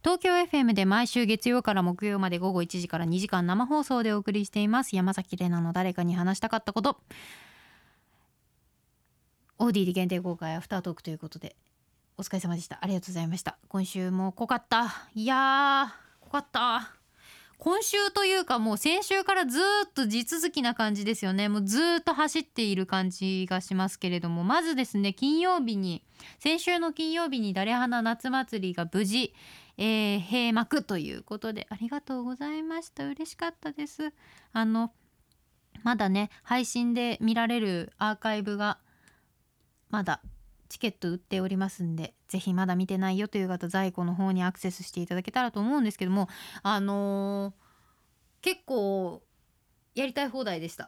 東京 FM で毎週月曜から木曜まで午後1時から2時間生放送でお送りしています山崎怜奈の誰かに話したかったこと。オーディで限定公開アフタートークということでお疲れ様でした。ありがとうございました。今週も濃かった。いやー濃かった。今週というかもう先週からずっと地続きな感じですよね。もうずっと走っている感じがしますけれども、まずですね、先週の金曜日に誰花夏祭りが無事、閉幕ということでありがとうございました。嬉しかったです。まだね配信で見られるアーカイブがまだチケット売っておりますんで、ぜひまだ見てないよという方在庫の方にアクセスしていただけたらと思うんですけども、結構やりたい放題でした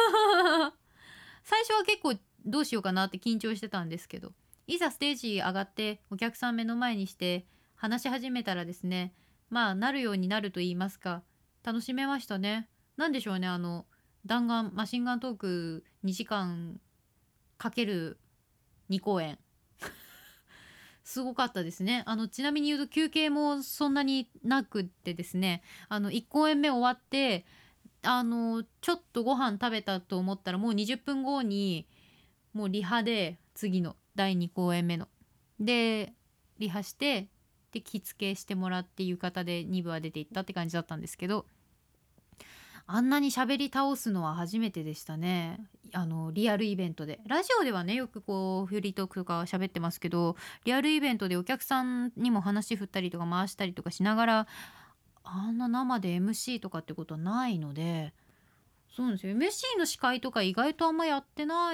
最初は結構どうしようかなって緊張してたんですけど、いざステージ上がってお客さん目の前にして話し始めたらですね、まあなるようになると言いますか、楽しめましたね。なんでしょうね、マシンガントーク2時間かける2公演すごかったですね。ちなみに言うと休憩もそんなになくってですね、1公演目終わってちょっとご飯食べたと思ったらもう20分後にもうリハで次の第2公演目のでリハしてで着付けしてもらって浴衣で2部は出ていったって感じだったんですけど、あんなに喋り倒すのは初めてでしたね。リアルイベントで。ラジオではねよくこうフリートークとか喋ってますけど、リアルイベントでお客さんにも話振ったりとか回したりとかしながらあんな生で MC とかってことはないので、そうなんですよ。 MC の司会とか意外とあんまやってない。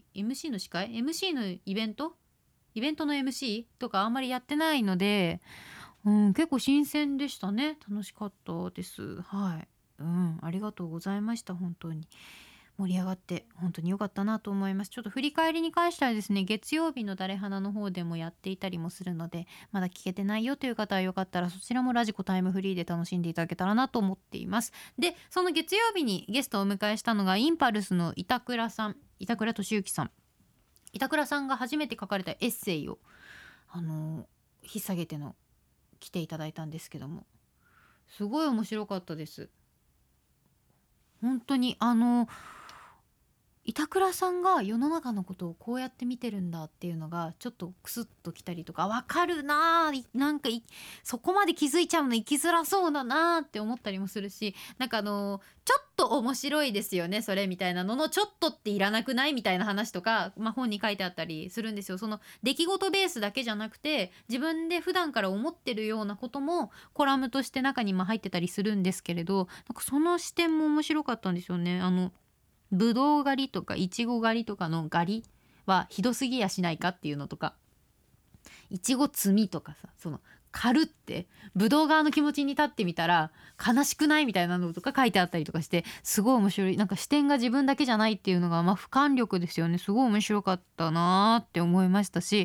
MC の司会 MC のイベントの MC とかあんまりやってないので、結構新鮮でしたね。楽しかったです。はい、ありがとうございました。本当に盛り上がって本当に良かったなと思います。ちょっと振り返りに関してはですね、月曜日の誰花の方でもやっていたりもするので、まだ聞けてないよという方はよかったらそちらもラジコタイムフリーで楽しんでいただけたらなと思っています。で、その月曜日にゲストをお迎えしたのがインパルスの板倉俊之さん。板倉さんが初めて書かれたエッセイを引っ提げて来ていただいたんですけども、すごい面白かったです。本当に板倉さんが世の中のことをこうやって見てるんだっていうのがちょっとクスッときたりとか、わかるなー、なんかそこまで気づいちゃうの生きづらそうだなーって思ったりもするし、なんかちょっと面白いですよねそれみたいなののちょっとっていらなくないみたいな話とか、本に書いてあったりするんですよ。その出来事ベースだけじゃなくて自分で普段から思ってるようなこともコラムとして中に入ってたりするんですけれど、なんかその視点も面白かったんですよね。ぶどう狩りとかいちご狩りとかの狩りはひどすぎやしないかっていうのとか、いちご摘みとかさ、その狩るってぶどう側の気持ちに立ってみたら悲しくないみたいなのとか書いてあったりとかして、すごい面白い。なんか視点が自分だけじゃないっていうのが俯瞰力ですよね。すごい面白かったなって思いましたし、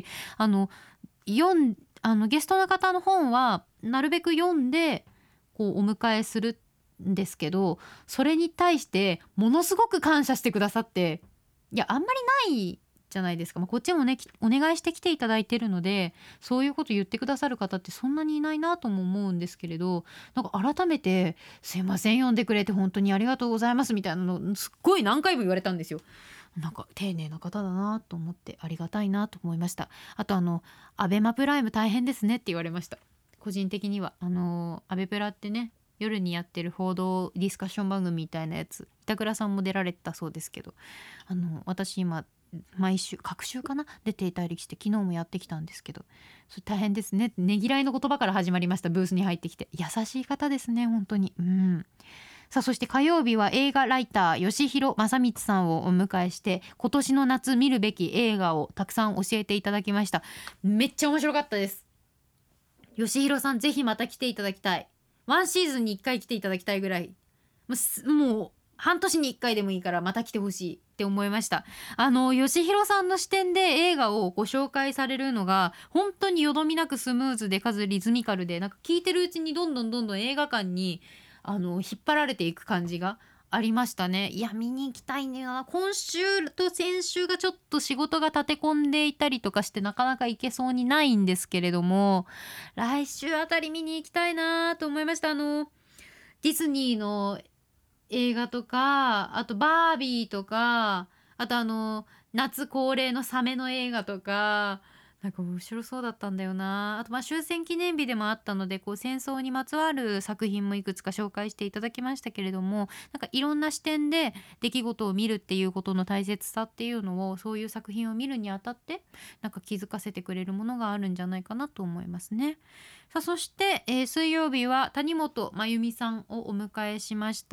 ゲストの方の本はなるべく読んでこうお迎えするんですけど、それに対してものすごく感謝してくださって、いやあんまりないじゃないですか。こっちもねお願いしてきていただいてるので、そういうこと言ってくださる方ってそんなにいないなとも思うんですけれど、なんか改めてすいません読んでくれて本当にありがとうございますみたいなのすっごい何回も言われたんですよ。なんか丁寧な方だなと思ってありがたいなと思いました。あとアベマプライム大変ですねって言われました。個人的にはアベプラってね夜にやってる報道ディスカッション番組みたいなやつ、板倉さんも出られてたそうですけど、私今毎週各週かな出ていたりして昨日もやってきたんですけど、それ大変ですね。ねぎらいの言葉から始まりました。ブースに入ってきて優しい方ですね本当に。さあそして火曜日は映画ライター吉弘正光さんをお迎えして今年の夏見るべき映画をたくさん教えていただきました。めっちゃ面白かったです。吉弘さんぜひまた来ていただきたい。ワンシーズンに1回来ていただきたいぐらい、もう半年に1回でもいいからまた来てほしいって思いました。吉弘さんの視点で映画をご紹介されるのが本当によどみなくスムーズでかつリズミカルで、なんか聞いてるうちにどんどん映画館に引っ張られていく感じがありましたね。いや見に行きたいんだよな。今週と先週がちょっと仕事が立て込んでいたりとかしてなかなか行けそうにないんですけれども、来週あたり見に行きたいなと思いました。ディズニーの映画とか、あとバービーとか、あと夏恒例のサメの映画とか、なんか面白そうだったんだよな。あと終戦記念日でもあったので、こう戦争にまつわる作品もいくつか紹介していただきましたけれども、なんかいろんな視点で出来事を見るっていうことの大切さっていうのを、そういう作品を見るにあたってなんか気づかせてくれるものがあるんじゃないかなと思いますね。さあそして、水曜日は谷本真由美さんをお迎えしました。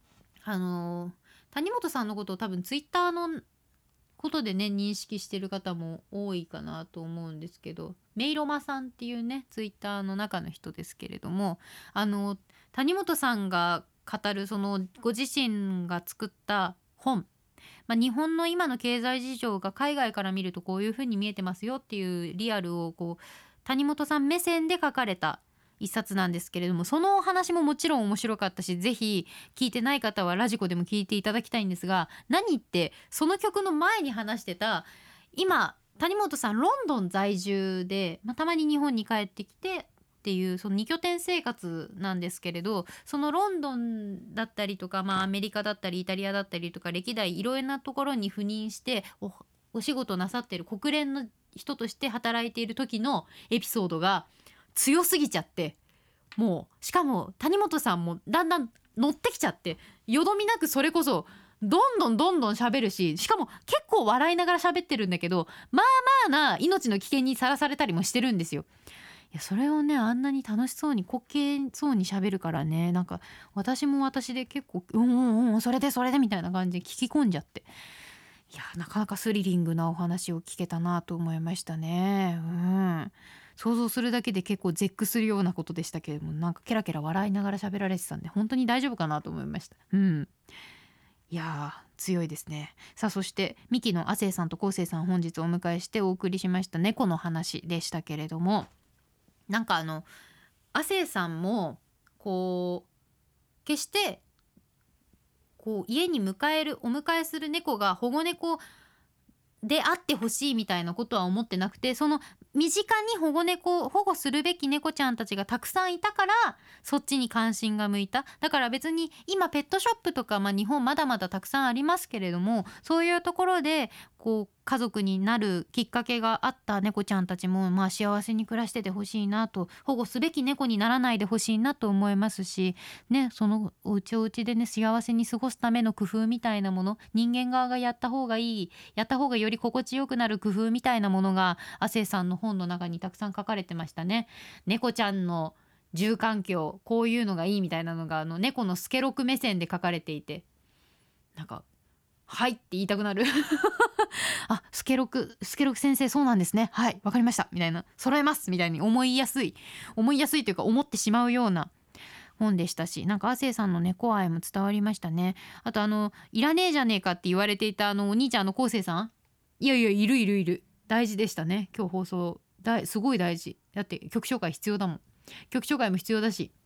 谷本さんのことを多分ツイッターのことでね認識してる方も多いかなと思うんですけど、メイロマさんっていうねツイッターの中の人ですけれども、谷本さんが語るそのご自身が作った本、日本の今の経済事情が海外から見るとこういうふうに見えてますよっていうリアルをこう谷本さん目線で書かれた一冊なんですけれども、そのお話ももちろん面白かったし、ぜひ聞いてない方はラジコでも聞いていただきたいんですが、何ってその曲の前に話してた、今谷本さんロンドン在住で、たまに日本に帰ってきてっていうその2拠点生活なんですけれど、そのロンドンだったりとか、アメリカだったりイタリアだったりとか歴代いろいろなところに赴任してお仕事なさってる国連の人として働いている時のエピソードが強すぎちゃって、もうしかも谷本さんもだんだん乗ってきちゃって、よどみなくそれこそどんどん喋るし、しかも結構笑いながら喋ってるんだけど、まあな命の危険にさらされたりもしてるんですよ。いやそれをねあんなに楽しそうに滑稽そうに喋るからね、なんか私も私で結構それでみたいな感じで聞き込んじゃって、いやなかなかスリリングなお話を聞けたなと思いましたね。想像するだけで結構絶句するようなことでしたけれども、なんかケラケラ笑いながら喋られてたんで本当に大丈夫かなと思いました。いや強いですね。さあそしてミキの亜生さんと昴生さん本日お迎えしてお送りしました猫の話でしたけれども、なんか亜生さんもこう決してこう家にお迎えする猫が保護猫であってほしいみたいなことは思ってなくて、その身近に保護するべき猫ちゃんたちがたくさんいたからそっちに関心が向いた。だから別に今ペットショップとか、日本まだまだたくさんありますけれども、そういうところでこう家族になるきっかけがあった猫ちゃんたちも幸せに暮らしててほしいなと、保護すべき猫にならないでほしいなと思いますしね、そのお家でね幸せに過ごすための工夫みたいなもの、人間側がやった方がより心地よくなる工夫みたいなものが亜生さんの本の中にたくさん書かれてましたね。猫ちゃんの住環境こういうのがいいみたいなのが猫のスケロク目線で書かれていて、なんかはいって言いたくなるあ、スケロク先生そうなんですね、はいわかりましたみたいな、揃えますみたいに思いやすいというか思ってしまうような本でしたし、なんか亜生さんの猫愛も伝わりましたね。あといらねえじゃねえかって言われていたお兄ちゃんの昴生さん、いやいる大事でしたね。今日放送すごい大事だって、曲紹介必要だもん。曲紹介も必要だし、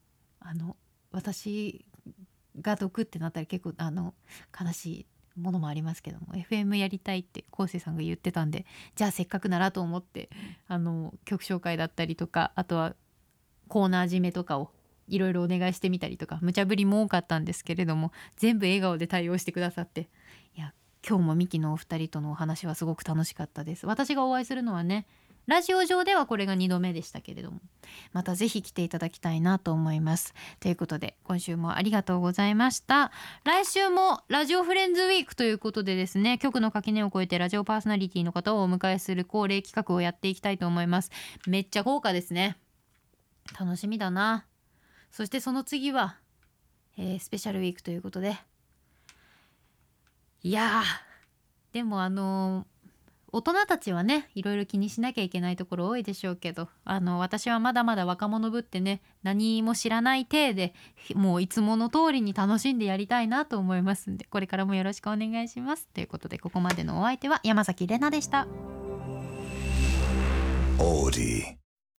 私が毒ってなったら結構悲しいものもありますけども、 FM やりたいって昴生さんが言ってたんで、じゃあせっかくならと思って曲紹介だったりとか、あとはコーナー締めとかをいろいろお願いしてみたりとか、無茶ぶりも多かったんですけれども全部笑顔で対応してくださって、いや今日もミキのお二人とのお話はすごく楽しかったです。私がお会いするのはねラジオ上ではこれが2度目でしたけれども、またぜひ来ていただきたいなと思います。ということで今週もありがとうございました。来週もラジオフレンズウィークということでですね、局の垣根を越えてラジオパーソナリティの方をお迎えする恒例企画をやっていきたいと思います。めっちゃ豪華ですね。楽しみだな。そしてその次は、スペシャルウィークということで、いやでも大人たちはねいろいろ気にしなきゃいけないところ多いでしょうけど、私はまだまだ若者ぶってね何も知らない体でもういつもの通りに楽しんでやりたいなと思いますんで、これからもよろしくお願いします。ということでここまでのお相手は山崎れなでした。オーディ